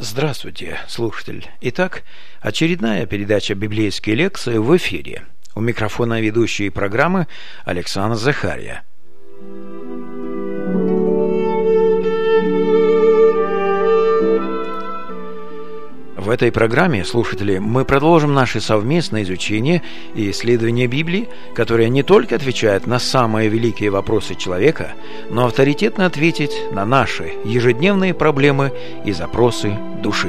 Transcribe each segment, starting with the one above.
Здравствуйте, слушатель. Итак, очередная передача библейской лекции в эфире. У микрофона ведущий программы Александр Захария. В этой программе, слушатели, мы продолжим наше совместное изучение и исследование Библии, которое не только отвечает на самые великие вопросы человека, но авторитетно ответить на наши ежедневные проблемы и запросы души.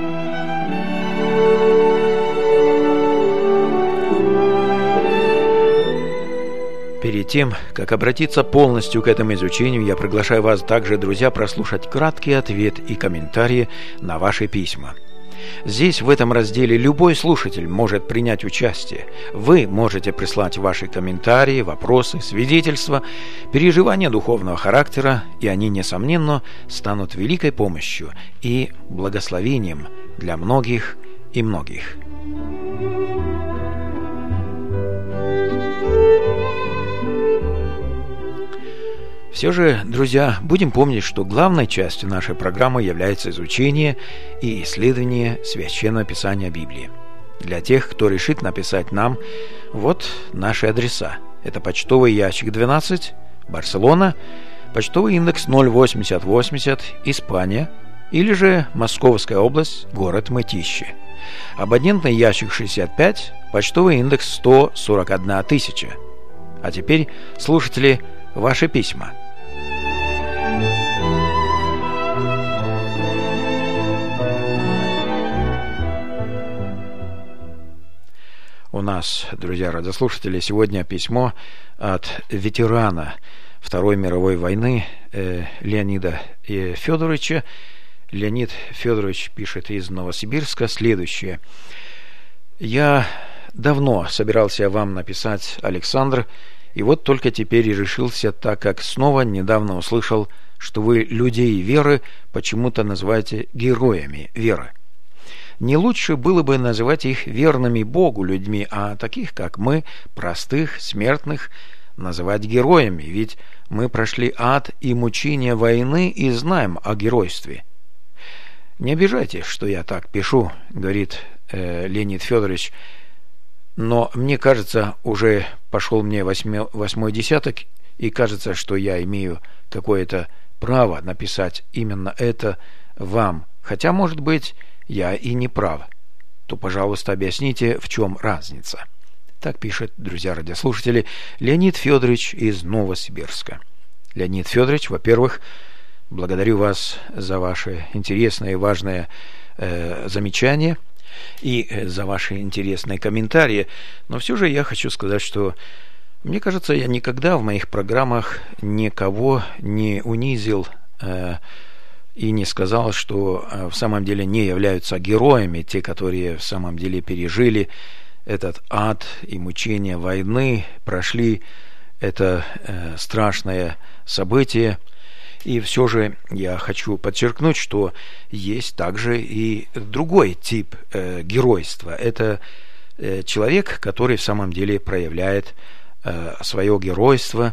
Перед тем, как обратиться полностью к этому изучению, я приглашаю вас также, друзья, прослушать краткий ответ и комментарии на ваши письма. Здесь, в этом разделе, любой слушатель может принять участие. Вы можете прислать ваши комментарии, вопросы, свидетельства, переживания духовного характера, и они, несомненно, станут великой помощью и благословением для многих и многих. Все же, друзья, будем помнить, что главной частью нашей программы является изучение и исследование Священного Писания Библии. Для тех, кто решит написать нам, вот наши адреса. Это почтовый ящик 12, Барселона, почтовый индекс 08080, Испания, или же Московская область, город Мытищи. Абонентный ящик 65, почтовый индекс 141 тысяча. А теперь, слушатели, ваши письма. У нас, друзья радиослушатели, сегодня письмо от ветерана Второй мировой войны Леонида Федоровича. Леонид Федорович пишет из Новосибирска следующее. «Я давно собирался вам написать, Александр, и вот только теперь и решился, так как снова недавно услышал, что вы людей веры почему-то называете героями веры. Не лучше было бы называть их верными Богу людьми, а таких, как мы, простых, смертных, называть героями, ведь мы прошли ад и мучения войны и знаем о геройстве». «Не обижайтесь, что я так пишу», — говорит Леонид Федорович, «но мне кажется, уже пошел мне восьмой десяток, и кажется, что я имею какое-то право написать именно это вам, хотя, может быть, я и не прав. То, пожалуйста, объясните, в чем разница». Так пишет, друзья радиослушатели, Леонид Федорович из Новосибирска. Леонид Федорович, во-первых, благодарю вас за ваше интересное и важное замечание и за ваши интересные комментарии, но все же я хочу сказать, что мне кажется, я никогда в моих программах никого не унизил и не сказал, что в самом деле не являются героями те, которые в самом деле пережили этот ад и мучения войны, прошли это страшное событие. И все же я хочу подчеркнуть, что есть также и другой тип геройства. Это человек, который в самом деле проявляет свое геройство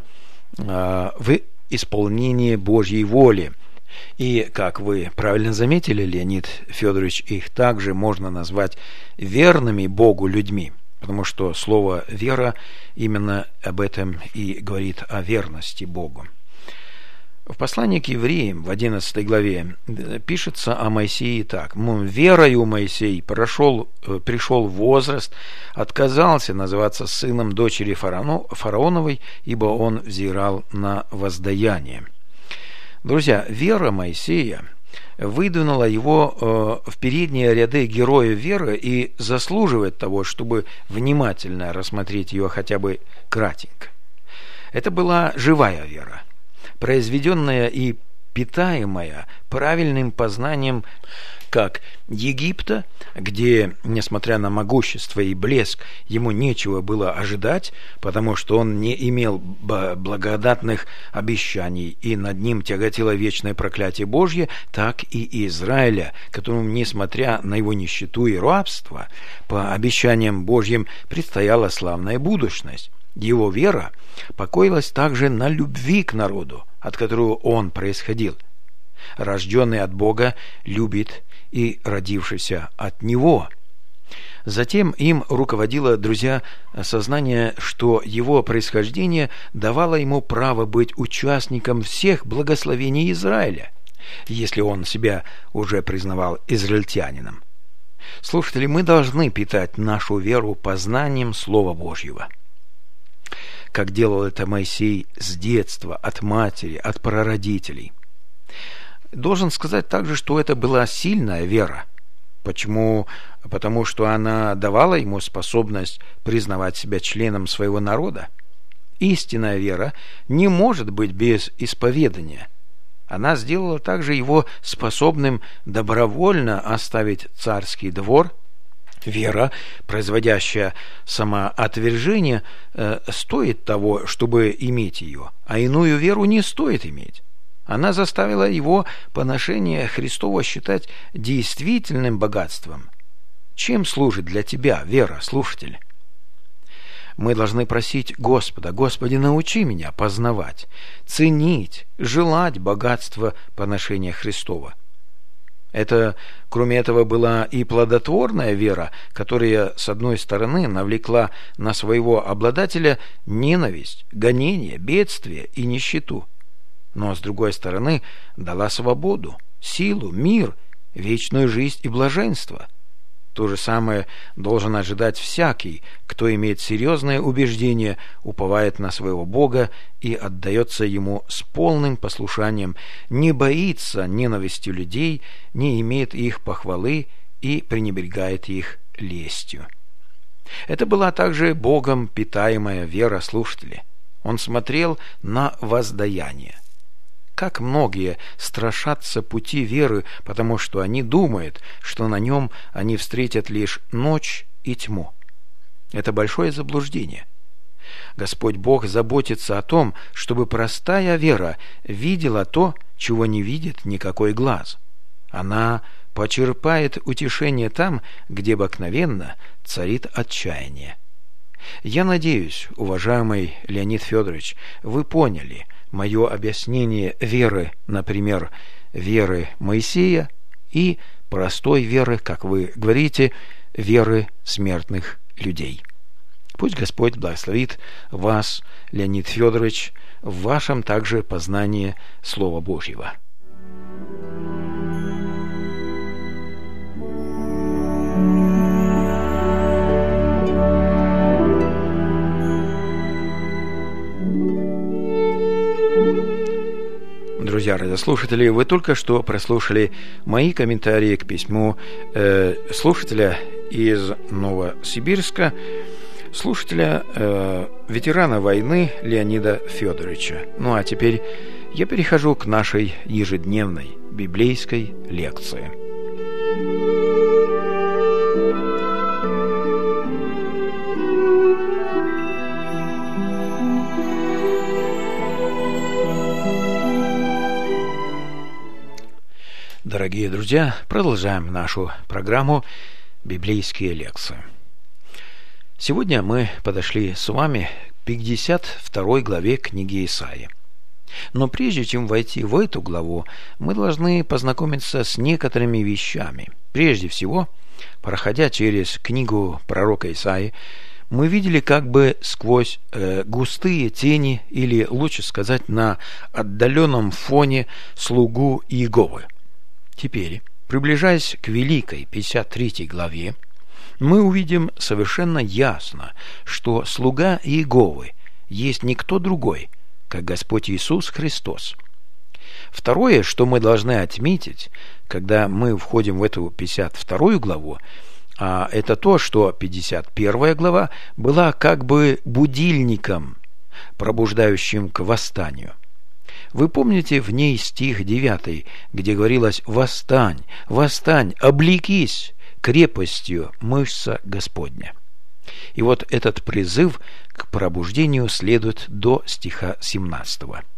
в исполнении Божьей воли. И, как вы правильно заметили, Леонид Федорович, их также можно назвать верными Богу людьми, потому что слово «вера» именно об этом и говорит, о верности Богу. В послании к евреям в 11 главе пишется о Моисее так. «Верою Моисей пришел в возраст, отказался называться сыном дочери фараоновой, ибо он взирал на воздаяние». Друзья, вера Моисея выдвинула его в передние ряды героев веры и заслуживает того, чтобы внимательно рассмотреть ее хотя бы кратенько. Это была живая вера, произведенная и питаемая правильным познанием как Египта, где, несмотря на могущество и блеск, ему нечего было ожидать, потому что он не имел благодатных обещаний, и над ним тяготило вечное проклятие Божье, так и Израиля, которому, несмотря на его нищету и рабство, по обещаниям Божьим предстояла славная будущность. Его вера покоилась также на любви к народу, от которого он происходил. Рожденный от Бога любит и родившийся от Него. Затем им руководило, друзья, сознание, что его происхождение давало ему право быть участником всех благословений Израиля, если он себя уже признавал израильтянином. Слушатели, мы должны питать нашу веру познанием Слова Божьего, как делал это Моисей с детства, от матери, от прародителей. Должен сказать также, что это была сильная вера. Почему? Потому что она давала ему способность признавать себя членом своего народа. Истинная вера не может быть без исповедания. Она сделала также его способным добровольно оставить царский двор. Вера, производящая самоотвержение, стоит того, чтобы иметь ее, а иную веру не стоит иметь. Она заставила его поношение Христова считать действительным богатством. Чем служит для тебя вера, слушатель? Мы должны просить Господа: Господи, научи меня познавать, ценить, желать богатства поношения Христова. Это, кроме этого, была и плодотворная вера, которая, с одной стороны, навлекла на своего обладателя ненависть, гонение, бедствие и нищету, но, с другой стороны, дала свободу, силу, мир, вечную жизнь и блаженство. То же самое должен ожидать всякий, кто имеет серьезное убеждение, уповает на своего Бога и отдается Ему с полным послушанием, не боится ненависти людей, не имеет их похвалы и пренебрегает их лестью. Это была также Богом питаемая вера, слушатели. Он смотрел на воздаяние. Как многие страшатся пути веры, потому что они думают, что на нем они встретят лишь ночь и тьму. Это большое заблуждение. Господь Бог заботится о том, чтобы простая вера видела то, чего не видит никакой глаз. Она почерпает утешение там, где обыкновенно царит отчаяние. Я надеюсь, уважаемый Леонид Федорович, вы поняли мое объяснение веры, например, веры Моисея и простой веры, как вы говорите, веры смертных людей. Пусть Господь благословит вас, Леонид Федорович, в вашем также познании Слова Божьего. Друзья радиослушатели, вы только что прослушали мои комментарии к письму слушателя из Новосибирска, слушателя, ветерана войны Леонида Федоровича. Ну а теперь я перехожу к нашей ежедневной библейской лекции. Дорогие друзья, продолжаем нашу программу «Библейские лекции». Сегодня мы подошли с вами к 52 главе книги Исаии. Но прежде чем войти в эту главу, мы должны познакомиться с некоторыми вещами. Прежде всего, проходя через книгу пророка Исаии, мы видели как бы сквозь густые тени, или, лучше сказать, на отдаленном фоне слугу Иеговы. Теперь, приближаясь к великой 53 главе, мы увидим совершенно ясно, что слуга Иеговы есть никто другой, как Господь Иисус Христос. Второе, что мы должны отметить, когда мы входим в эту 52 главу, это то, что 51 глава была как бы будильником, пробуждающим к восстанию. Вы помните в ней стих 9, где говорилось: «Восстань, восстань, облекись крепостью мышца Господня». И вот этот призыв к пробуждению следует до стиха 17.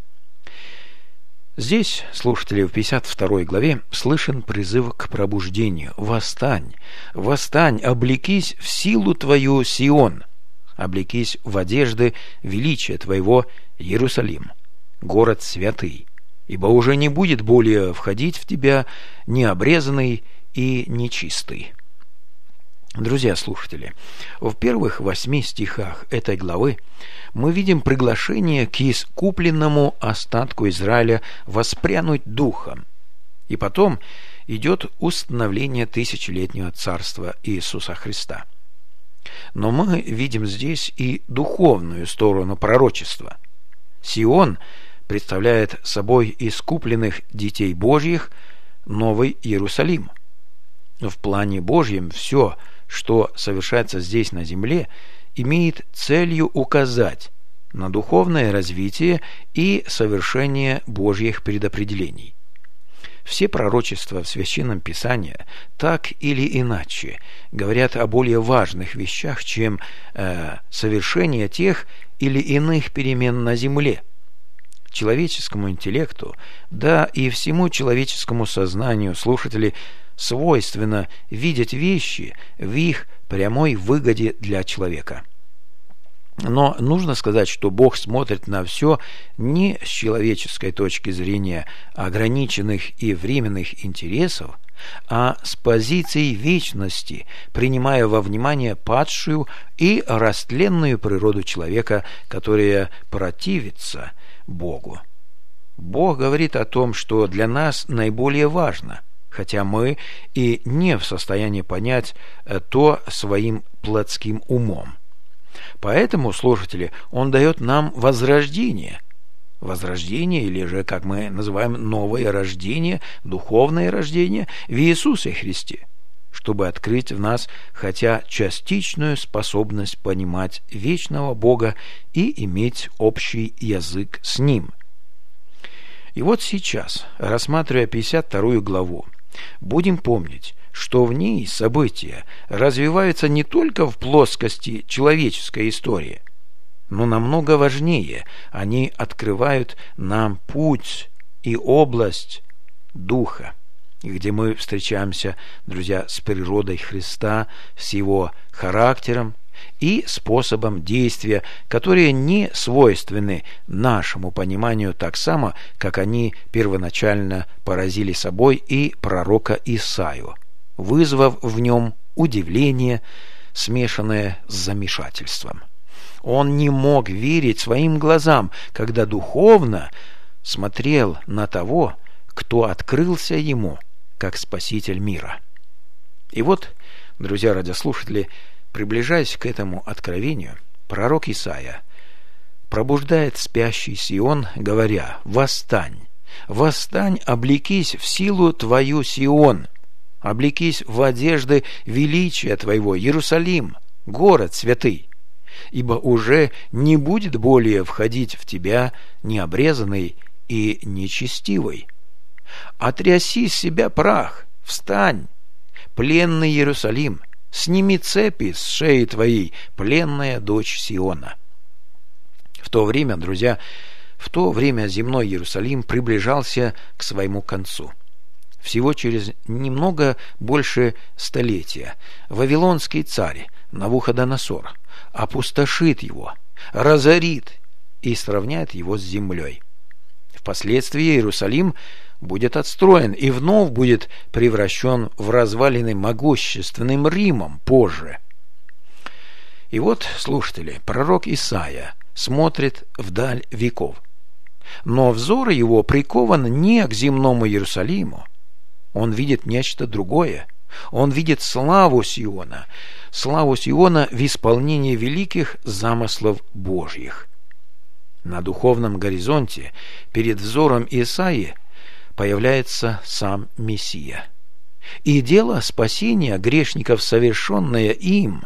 Здесь, слушатели, в 52 главе слышен призыв к пробуждению: «Восстань, восстань, облекись в силу твою, Сион, облекись в одежды величия твоего, Иерусалим, город святый, ибо уже не будет более входить в тебя необрезанный и нечистый. Друзья слушатели, в первых 8 стихах этой главы мы видим приглашение к искупленному остатку Израиля воспрянуть духом. И потом идет установление тысячелетнего царства Иисуса Христа. Но мы видим здесь и духовную сторону пророчества. Сион представляет собой искупленных детей Божьих, Новый Иерусалим. В плане Божьем все, что совершается здесь на земле, имеет целью указать на духовное развитие и совершение Божьих предопределений. Все пророчества в Священном Писании так или иначе говорят о более важных вещах, чем совершение тех или иных перемен на земле. Человеческому интеллекту, да и всему человеческому сознанию, слушатели, свойственно видеть вещи в их прямой выгоде для человека. Но нужно сказать, что Бог смотрит на все не с человеческой точки зрения ограниченных и временных интересов, а с позиции вечности, принимая во внимание падшую и растленную природу человека, которая противится Богу. Бог говорит о том, что для нас наиболее важно, хотя мы и не в состоянии понять то своим плотским умом. Поэтому, слушатели, Он дает нам возрождение. Возрождение, или же, как мы называем, новое рождение, духовное рождение в Иисусе Христе, чтобы открыть в нас хотя частичную способность понимать вечного Бога и иметь общий язык с Ним. И вот сейчас, рассматривая 52 главу, будем помнить, что в ней события развиваются не только в плоскости человеческой истории, но намного важнее, они открывают нам путь и область Духа, где мы встречаемся, друзья, с природой Христа, с Его характером и способом действия, которые не свойственны нашему пониманию так само, как они первоначально поразили собой и пророка Исаию, вызвав в нем удивление, смешанное с замешательством. Он не мог верить своим глазам, когда духовно смотрел на того, кто открылся ему как Спаситель мира. И вот, друзья радиослушатели, приближаясь к этому откровению, пророк Исаия пробуждает спящий Сион, говоря: «Восстань, восстань, облекись в силу твою, Сион, облекись в одежды величия твоего, Иерусалим, город святый, ибо уже не будет более входить в тебя необрезанный и нечестивый. Отряси с себя прах, встань, пленный Иерусалим, сними цепи с шеи твоей, пленная дочь Сиона». В то время, друзья, земной Иерусалим приближался к своему концу. Всего через немного больше столетия вавилонский царь Навуходоносор опустошит его, разорит и сравняет его с землей. Впоследствии Иерусалим будет отстроен и вновь будет превращен в развалины могущественным Римом позже. И вот, слушатели, пророк Исаия смотрит вдаль веков, но взор его прикован не к земному Иерусалиму. Он видит нечто другое. Он видит славу Сиона в исполнении великих замыслов Божьих. На духовном горизонте перед взором Исаии появляется сам Мессия. И дело спасения грешников, совершенное им.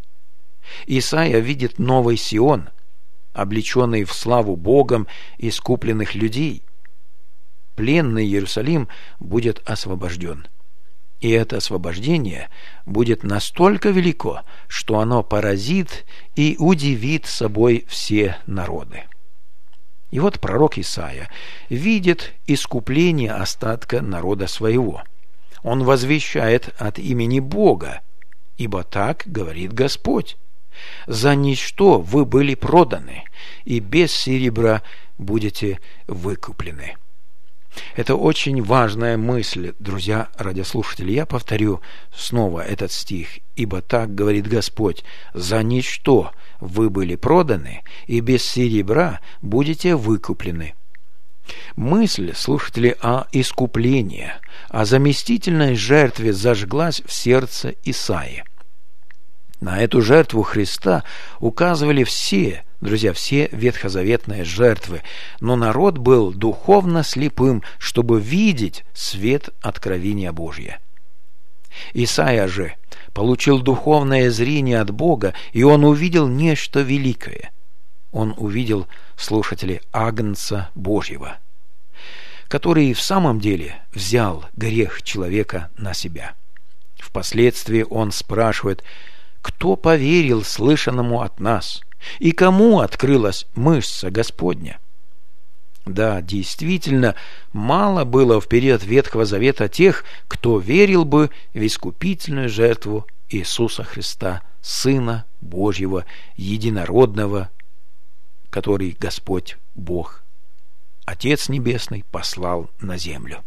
Исаия видит новый Сион, облеченный в славу Богом искупленных людей. Пленный Иерусалим будет освобожден. И это освобождение будет настолько велико, что оно поразит и удивит собой все народы. И вот пророк Исаия видит искупление остатка народа своего. Он возвещает от имени Бога, ибо так говорит Господь: «За ничто вы были проданы, и без серебра будете выкуплены». Это очень важная мысль, друзья радиослушатели. Я повторю снова этот стих. «Ибо так говорит Господь, за ничто вы были проданы, и без серебра будете выкуплены». Мысль, слушатели, о искуплении, о заместительной жертве зажглась в сердце Исаии. На эту жертву Христа указывали все, друзья, все ветхозаветные жертвы, но народ был духовно слепым, чтобы видеть свет откровения Божия. Исаия же получил духовное зрение от Бога, и он увидел нечто великое. Он увидел, слушатели, Агнца Божьего, который в самом деле взял грех человека на себя. Впоследствии он спрашивает: «Кто поверил слышанному от нас, и кому открылась мышца Господня?» Да, действительно, мало было в период Ветхого Завета тех, кто верил бы в искупительную жертву Иисуса Христа, Сына Божьего, Единородного, который Господь Бог, Отец Небесный, послал на землю.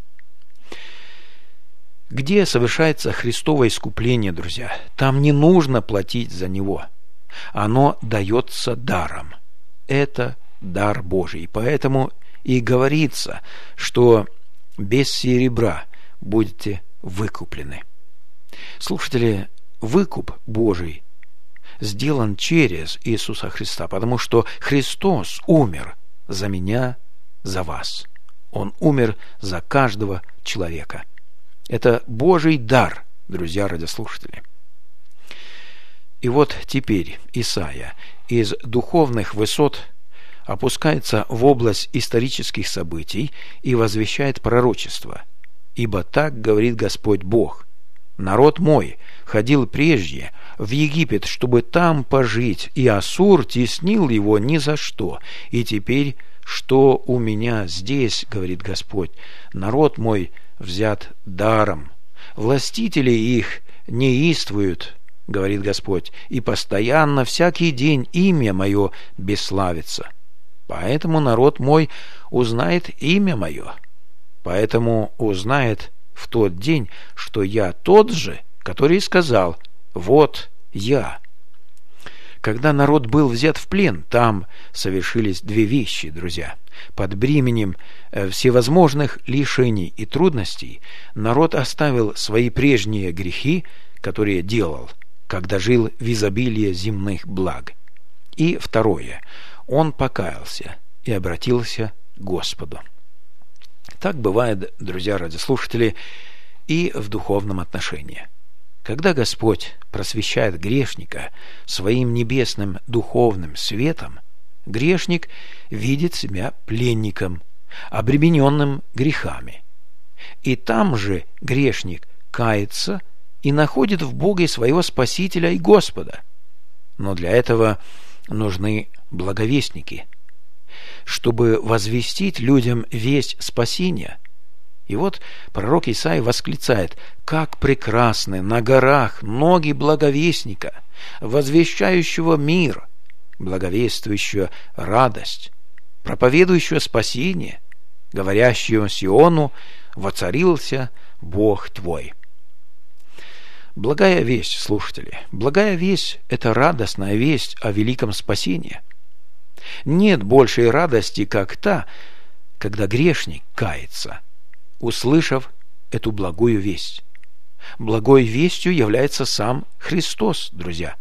Где совершается Христово искупление, друзья, там не нужно платить за него. Оно дается даром. Это дар Божий. Поэтому и говорится, что без серебра будете выкуплены. Слушатели, выкуп Божий сделан через Иисуса Христа, потому что Христос умер за меня, за вас. Он умер за каждого человека. Это Божий дар, друзья радиослушатели. И вот теперь Исаия из духовных высот опускается в область исторических событий и возвещает пророчество. «Ибо так говорит Господь Бог: народ мой ходил прежде в Египет, чтобы там пожить, и Ассур теснил его ни за что. И теперь, что у меня здесь, говорит Господь, народ мой взят даром. Властители их неистуют, говорит Господь, и постоянно всякий день имя мое бесславится. Поэтому народ мой узнает имя мое. Поэтому узнает в тот день, что я тот же, который сказал: вот я». Когда народ был взят в плен, там совершились две вещи, друзья. Под бременем всевозможных лишений и трудностей народ оставил свои прежние грехи, которые делал, когда жил в изобилии земных благ. И второе, он покаялся и обратился к Господу. Так бывает, друзья радиослушатели, и в духовном отношении. Когда Господь просвещает грешника своим небесным духовным светом, грешник видит себя пленником, обремененным грехами. И там же грешник кается и находит в Боге своего Спасителя и Господа. Но для этого нужны благовестники, чтобы возвестить людям весть спасения. И вот пророк Исаия восклицает: «Как прекрасны на горах ноги благовестника, возвещающего мир, благовествующего радость, проповедующего спасение, говорящего Сиону: воцарился Бог твой». Благая весть, слушатели, благая весть – это радостная весть о великом спасении. Нет большей радости, как та, когда грешник кается, услышав эту благую весть. Благой вестью является сам Христос, друзья.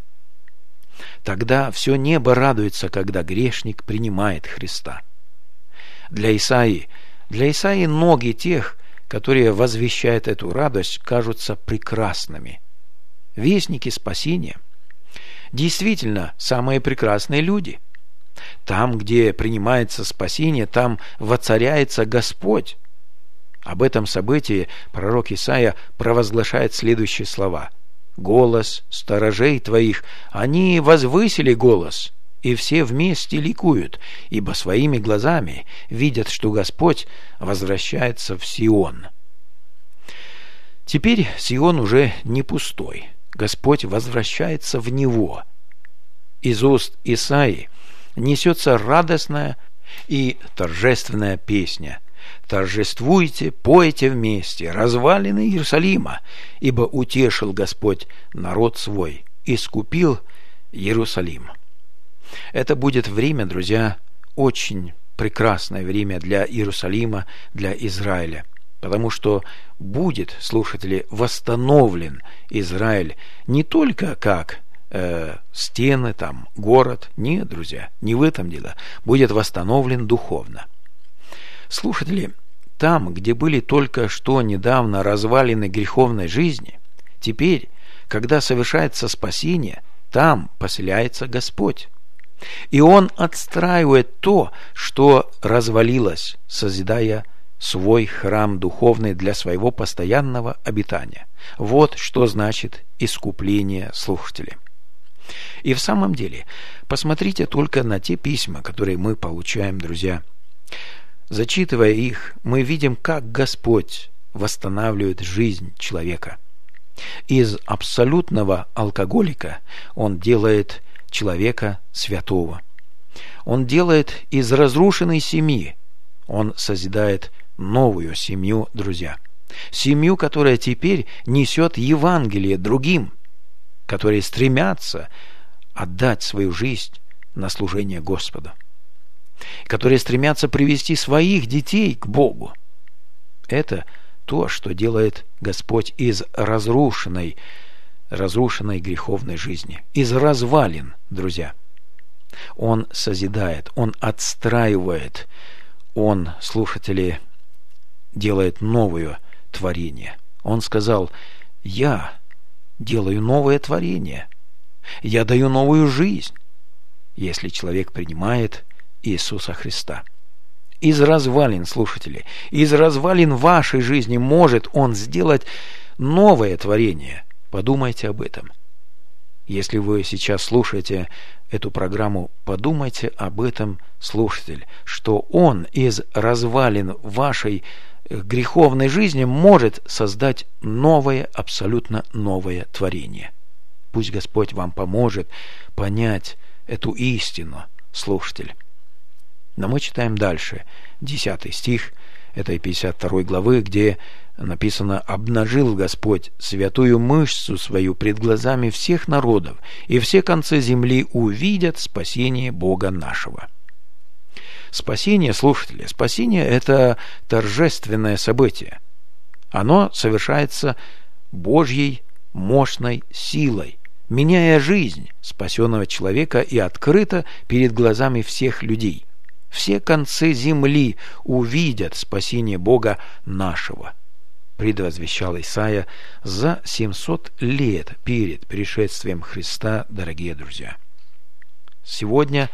Тогда все небо радуется, когда грешник принимает Христа. Для Исаии ноги тех, которые возвещают эту радость, кажутся прекрасными. Вестники спасения действительно самые прекрасные люди. Там, где принимается спасение, там воцаряется Господь. Об этом событии пророк Исаия провозглашает следующие слова: «Голос сторожей твоих, они возвысили голос, и все вместе ликуют, ибо своими глазами видят, что Господь возвращается в Сион». Теперь Сион уже не пустой. Господь возвращается в него. Из уст Исаии несется радостная и торжественная песня: торжествуйте, пойте вместе, развалины Иерусалима, ибо утешил Господь народ свой, искупил Иерусалим». Это будет время, друзья, очень прекрасное время для Иерусалима, для Израиля, потому что будет, слушатели, восстановлен Израиль не только как стены, там, город. Нет, друзья, не в этом дело. Будет восстановлен духовно. Слушатели, там, где были только что недавно развалины греховной жизни, теперь, когда совершается спасение, там поселяется Господь. И Он отстраивает то, что развалилось, созидая свой храм духовный для своего постоянного обитания. Вот что значит искупление, слушатели. И в самом деле, посмотрите только на те письма, которые мы получаем, друзья. Зачитывая их, мы видим, как Господь восстанавливает жизнь человека. Из абсолютного алкоголика Он делает человека святого. Он делает из разрушенной семьи, Он созидает новую семью, друзья. Семью, которая теперь несет Евангелие другим, которые стремятся отдать свою жизнь на служение Господу, которые стремятся привести своих детей к Богу. Это то, что делает Господь из разрушенной греховной жизни, из развалин, друзья. Он созидает, Он отстраивает, Он, слушатели, делает новое творение. Он сказал: «Я делаю новое творение, я даю новую жизнь», если человек принимает Иисуса Христа. Из развалин, слушатели, из развалин вашей жизни может Он сделать новое творение. Подумайте об этом. Если вы сейчас слушаете эту программу, подумайте об этом, слушатель, что Он из развалин вашей греховной жизни может создать новое, абсолютно новое творение. Пусть Господь вам поможет понять эту истину, слушатель. Но мы читаем дальше, 10 стих этой 52 главы, где написано: «Обнажил Господь святую мышцу свою пред глазами всех народов, и все концы земли увидят спасение Бога нашего». Спасение, слушатели, спасение – это торжественное событие. Оно совершается Божьей мощной силой, меняя жизнь спасенного человека и открыто перед глазами всех людей. Все концы земли увидят спасение Бога нашего, предвозвещал Исаия за 700 лет перед пришествием Христа, дорогие друзья. Сегодня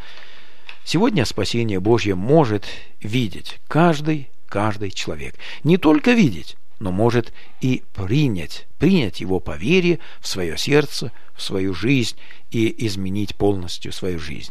спасение Божье может видеть каждый человек. Не только видеть, но может и принять его по вере в свое сердце, в свою жизнь и изменить полностью свою жизнь.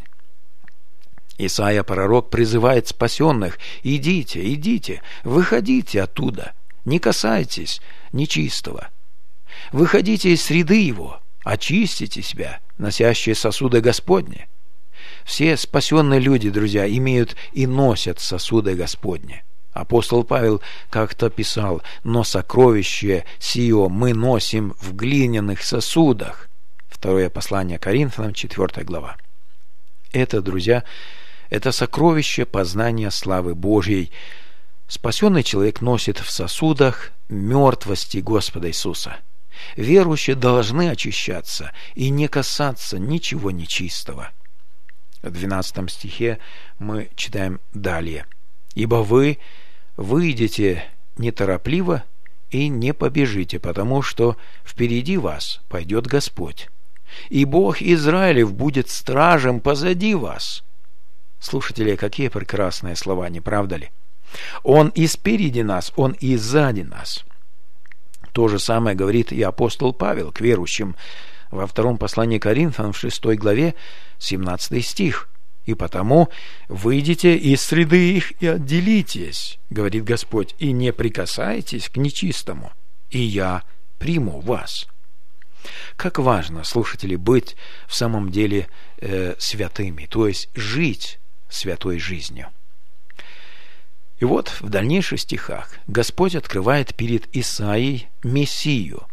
Исаия пророк призывает спасенных: идите, выходите оттуда, не касайтесь нечистого. Выходите из среды его, очистите себя, носящие сосуды Господни. Все спасенные люди, друзья, имеют и носят сосуды Господни. Апостол Павел как-то писал: «Но сокровище сие мы носим в глиняных сосудах». Второе послание Коринфянам, 4 глава. Это, друзья, это сокровище познания славы Божьей. Спасенный человек носит в сосудах мертвости Господа Иисуса. Верующие должны очищаться и не касаться ничего нечистого. В 12 стихе мы читаем далее: «Ибо вы выйдете неторопливо и не побежите, потому что впереди вас пойдет Господь, и Бог Израилев будет стражем позади вас». Слушатели, какие прекрасные слова, не правда ли? Он и спереди нас, Он и сзади нас. То же самое говорит и апостол Павел к верующим во втором послании Коринфянам, в 6 главе, 17 стих. «И потому выйдите из среды их и отделитесь, говорит Господь, и не прикасайтесь к нечистому, и я приму вас». Как важно, слушатели, быть в самом деле святыми, то есть жить святой жизнью. И вот в дальнейших стихах Господь открывает перед Исаией Мессию,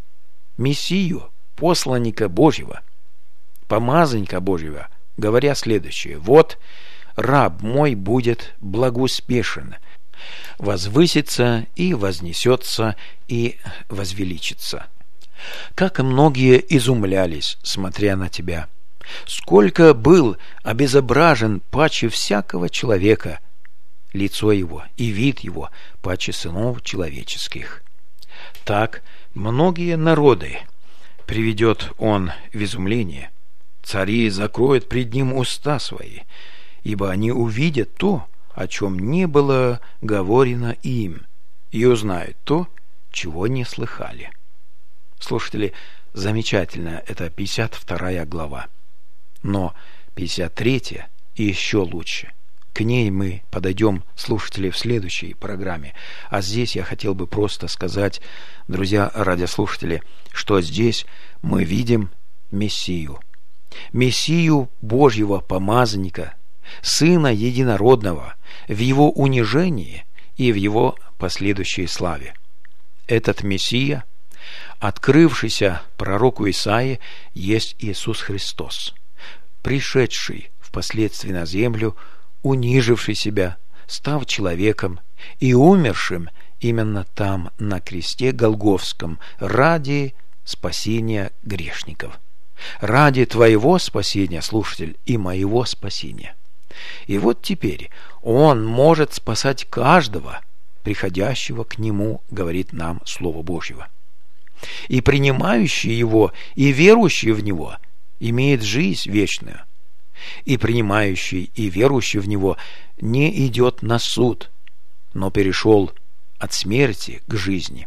посланника Божьего, помазанника Божьего, говоря следующее: «Вот раб мой будет благоуспешен, возвысится и вознесется и возвеличится». Как многие изумлялись, смотря на тебя! Сколько был обезображен паче всякого человека лицо его и вид его паче сынов человеческих. Так многие народы приведет он в изумление. Цари закроют пред ним уста свои, ибо они увидят то, о чем не было говорено им, и узнают то, чего не слыхали. Слушатели, замечательно, это 52 глава. Но 53 и еще лучше. К ней мы подойдем, слушатели, в следующей программе. А здесь я хотел бы просто сказать, друзья радиослушатели, что здесь мы видим Мессию. Мессию Божьего помазанника, Сына Единородного, в Его унижении и в Его последующей славе. Этот Мессия, открывшийся пророку Исаии, есть Иисус Христос, пришедший впоследствии на землю, униживший себя, став человеком и умершим именно там, на кресте Голгофском, ради спасения грешников, ради твоего спасения, слушатель, и моего спасения. И вот теперь Он может спасать каждого, приходящего к Нему, говорит нам Слово Божьего. И принимающий Его, и верующий в Него имеет жизнь вечную. И принимающий и верующий в Него не идет на суд, но перешел от смерти к жизни.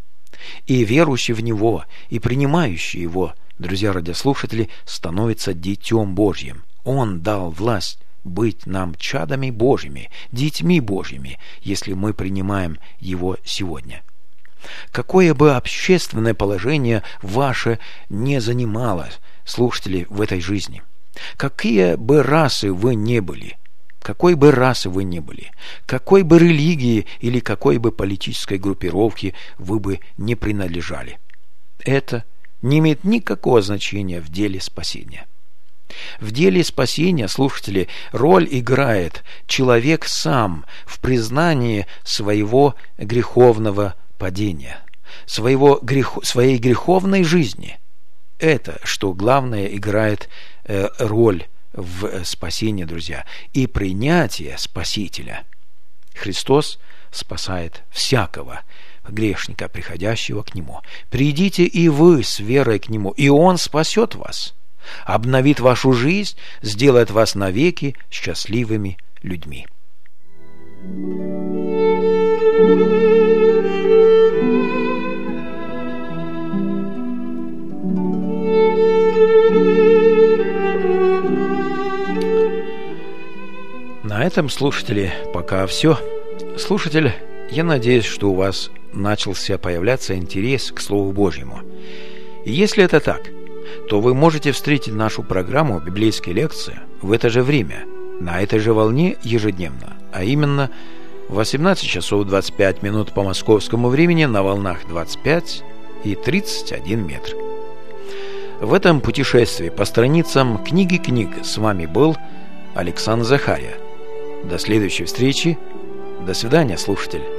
И верующий в Него, и принимающий Его, друзья радиослушатели, становится Детем Божьим. Он дал власть быть нам чадами Божьими, детьми Божьими, если мы принимаем Его сегодня. Какое бы общественное положение ваше не занимало, слушатели, в этой жизни, какие бы расы вы не были, какой бы расы вы не были, какой бы религии или какой бы политической группировке вы бы не принадлежали, это не имеет никакого значения в деле спасения. В деле спасения, слушатели, роль играет человек сам в признании своего греховного падения, своей греховной жизни. Это, что главное, играет роль в спасении, друзья, и принятие Спасителя. Христос спасает всякого грешника, приходящего к Нему. Придите и вы с верой к Нему, и Он спасет вас, обновит вашу жизнь, сделает вас навеки счастливыми людьми. На этом, слушатели, пока все. Слушатель, я надеюсь, что у вас начался появляться интерес к Слову Божьему. И если это так, то вы можете встретить нашу программу «Библейские лекции» в это же время, на этой же волне ежедневно, а именно в 18 часов 25 минут по московскому времени на волнах 25 и 31 метр. В этом путешествии по страницам книги книг с вами был Александр Захария. До следующей встречи. До свидания, слушатель.